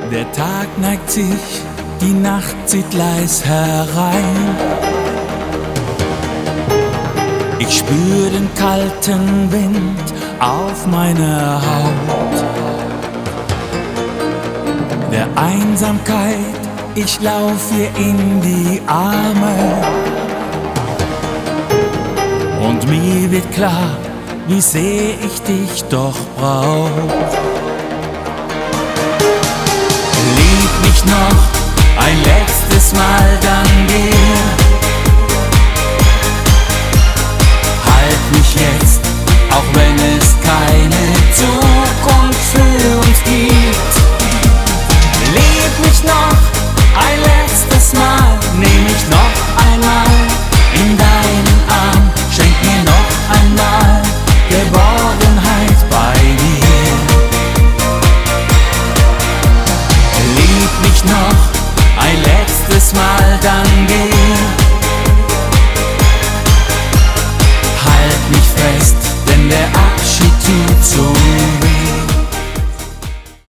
Der Tag neigt sich, die Nacht zieht leis herein. Ich spür den kalten Wind auf meiner Haut. Der Einsamkeit, ich lauf ihr in die Arme. Und mir wird klar, wie sehr ich dich doch brauch. Lieb mich noch ein letztes Mal, dann geh. Halt mich jetzt, auch wenn es keine Zukunft für uns gibt. Lieb mich noch ein letztes Mal, nehm mich noch einmal in deinen Arm, schenk mir noch einmal Geborgenheit bei dir. Lieb mich noch ein letztes Mal, dann geh.